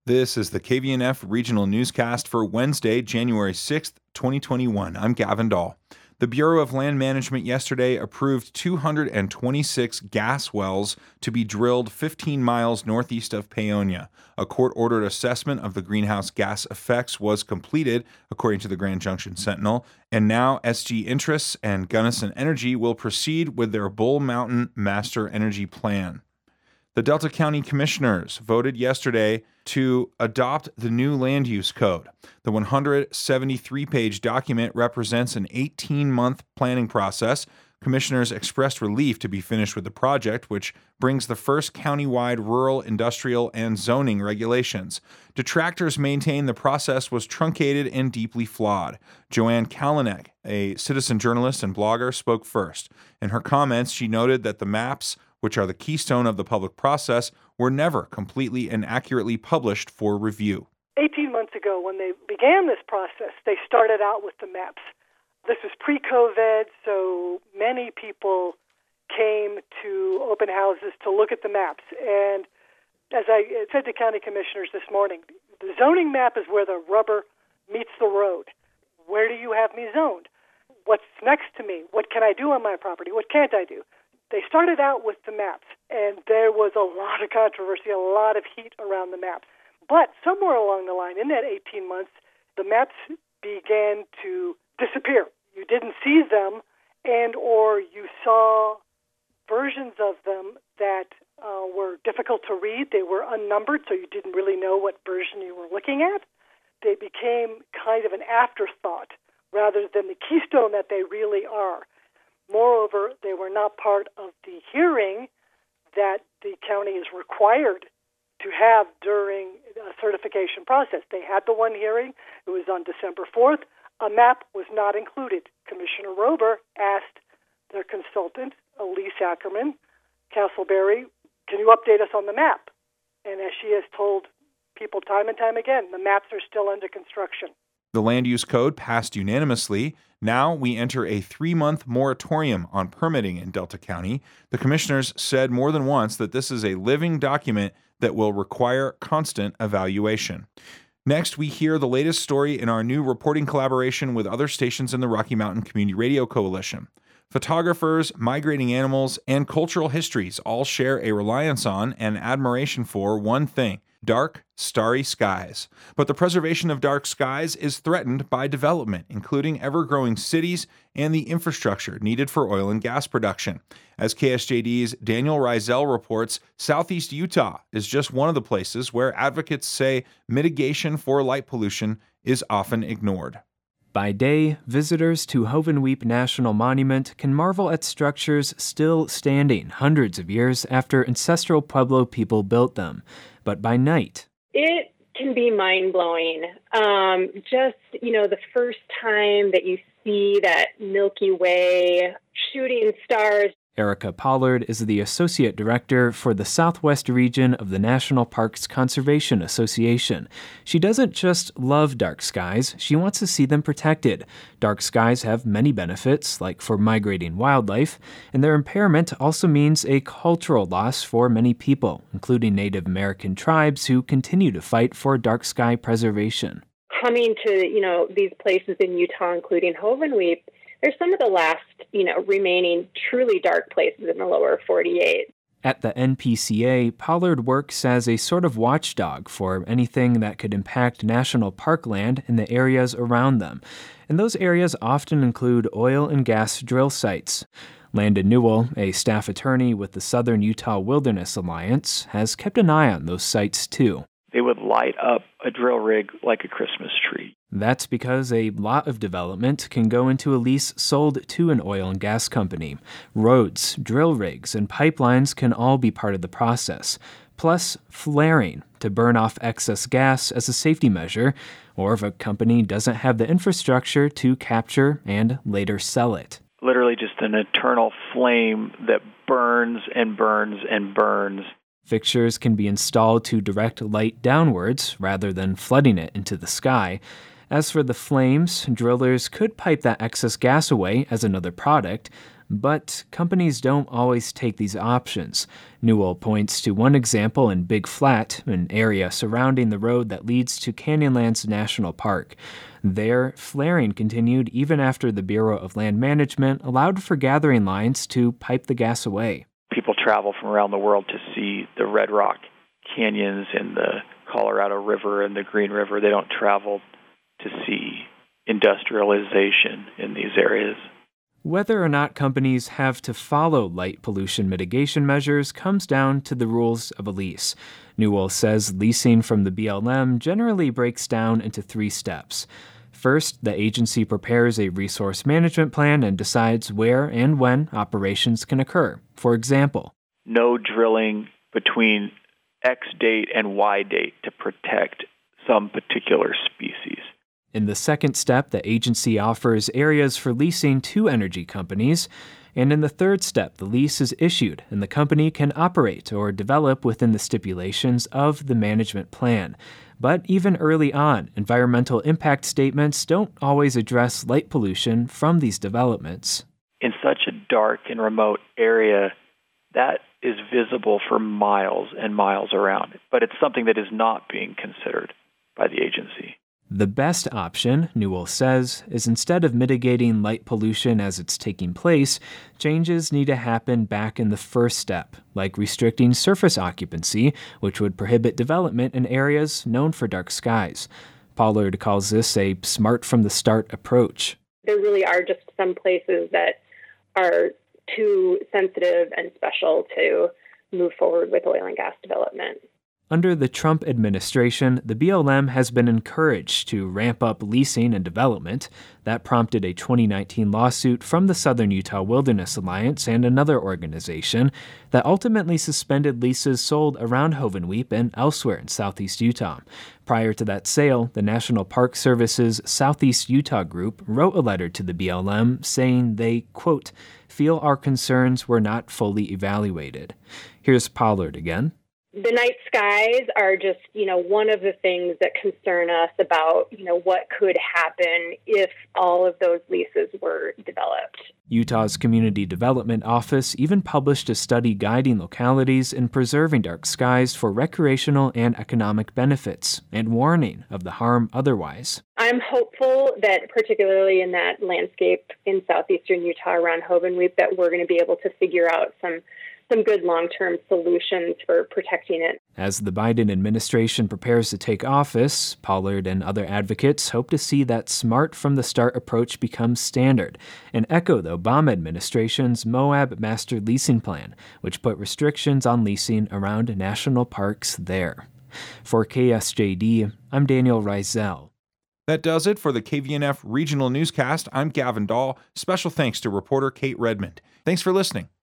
This is the KVNF Regional Newscast for Wednesday, January 6th, 2021. I'm Gavin Dahl. The Bureau of Land Management yesterday approved 226 gas wells to be drilled 15 miles northeast of Paonia. A court-ordered assessment of the greenhouse gas effects was completed, according to the Grand Junction Sentinel, and now SG Interests and Gunnison Energy will proceed with their Bull Mountain Master Energy Plan. The Delta County Commissioners voted yesterday to adopt the new land use code. The 173-page document represents an 18-month planning process. Commissioners expressed relief to be finished with the project, which brings the first countywide rural, industrial, and zoning regulations. Detractors maintain the process was truncated and deeply flawed. Joanne Kalinek, a citizen journalist and blogger, spoke first. In her comments, she noted that the maps, which are the keystone of the public process, were never completely and accurately published for review. 18 months ago, when they began this process, they started out with the maps. This was pre-COVID, so many people came to open houses to look at the maps. And as I said to county commissioners this morning, the zoning map is where the rubber meets the road. Where do you have me zoned? What's next to me? What can I do on my property? What can't I do? They started out with the maps, and there was a lot of controversy, a lot of heat around the maps. But somewhere along the line, in that 18 months, the maps began to disappear. You didn't see them, and or you saw versions of them that were difficult to read. They were unnumbered, so you didn't really know what version you were looking at. They became kind of an afterthought rather than the keystone that they really are. Moreover, they were not part of the hearing that the county is required to have during a certification process. They had the one hearing. It was on December 4th. A map was not included. Commissioner Rober asked their consultant, Elise Ackerman, Castleberry, can you update us on the map? And as she has told people time and time again, the maps are still under construction. The land use code passed unanimously. Now we enter a 3-month moratorium on permitting in Delta County. The commissioners said more than once that this is a living document that will require constant evaluation. Next, we hear the latest story in our new reporting collaboration with other stations in the Rocky Mountain Community Radio Coalition. Photographers, migrating animals, and cultural histories all share a reliance on and admiration for one thing: dark, starry skies. But the preservation of dark skies is threatened by development, including ever-growing cities and the infrastructure needed for oil and gas production. As KSJD's Daniel Reisel reports, Southeast Utah is just one of the places where advocates say mitigation for light pollution is often ignored. By day, visitors to Hovenweep National Monument can marvel at structures still standing hundreds of years after ancestral Pueblo people built them. But by night, it can be mind-blowing. The first time that you see that Milky Way shooting stars. Erica Pollard is the Associate Director for the Southwest region of the National Parks Conservation Association. She doesn't just love dark skies, she wants to see them protected. Dark skies have many benefits, like for migrating wildlife, and their impairment also means a cultural loss for many people, including Native American tribes who continue to fight for dark sky preservation. Coming to, these places in Utah, including Hovenweep, they're some of the last, remaining truly dark places in the lower 48. At the NPCA, Pollard works as a sort of watchdog for anything that could impact national park land in the areas around them. And those areas often include oil and gas drill sites. Landon Newell, a staff attorney with the Southern Utah Wilderness Alliance, has kept an eye on those sites too. They would light up a drill rig like a Christmas tree. That's because a lot of development can go into a lease sold to an oil and gas company. Roads, drill rigs, and pipelines can all be part of the process. Plus, flaring to burn off excess gas as a safety measure, or if a company doesn't have the infrastructure to capture and later sell it. Literally just an eternal flame that burns and burns and burns. Fixtures can be installed to direct light downwards rather than flooding it into the sky. As for the flames, drillers could pipe that excess gas away as another product. But companies don't always take these options. Newell points to one example in Big Flat, an area surrounding the road that leads to Canyonlands National Park. There, flaring continued even after the Bureau of Land Management allowed for gathering lines to pipe the gas away. People travel from around the world to see the Red Rock Canyons and the Colorado River and the Green River. They don't travel to see industrialization in these areas. Whether or not companies have to follow light pollution mitigation measures comes down to the rules of a lease. Newell says leasing from the BLM generally breaks down into 3 steps. First, the agency prepares a resource management plan and decides where and when operations can occur. For example, no drilling between X date and Y date to protect some particular species. In the second step, the agency offers areas for leasing to energy companies. And in the third step, the lease is issued and the company can operate or develop within the stipulations of the management plan. But even early on, environmental impact statements don't always address light pollution from these developments. In such a dark and remote area, that is visible for miles and miles around. But it's something that is not being considered by the agency. The best option, Newell says, is instead of mitigating light pollution as it's taking place, changes need to happen back in the first step, like restricting surface occupancy, which would prohibit development in areas known for dark skies. Pollard calls this a smart-from-the-start approach. There really are just some places that are too sensitive and special to move forward with oil and gas development. Under the Trump administration, the BLM has been encouraged to ramp up leasing and development. That prompted a 2019 lawsuit from the Southern Utah Wilderness Alliance and another organization that ultimately suspended leases sold around Hovenweep and elsewhere in southeast Utah. Prior to that sale, the National Park Service's Southeast Utah group wrote a letter to the BLM saying they, quote, feel our concerns were not fully evaluated. Here's Pollard again. The night skies are just, one of the things that concern us about, what could happen if all of those leases were developed. Utah's Community Development Office even published a study guiding localities in preserving dark skies for recreational and economic benefits and warning of the harm otherwise. I'm hopeful that particularly in that landscape in southeastern Utah around Hovenweep that we're going to be able to figure out some good long-term solutions for protecting it. As the Biden administration prepares to take office, Pollard and other advocates hope to see that smart-from-the-start approach become standard and echo the Obama administration's Moab Master Leasing Plan, which put restrictions on leasing around national parks there. For KSJD, I'm Daniel Reisel. That does it for the KVNF Regional Newscast. I'm Gavin Dahl. Special thanks to reporter Kate Redmond. Thanks for listening.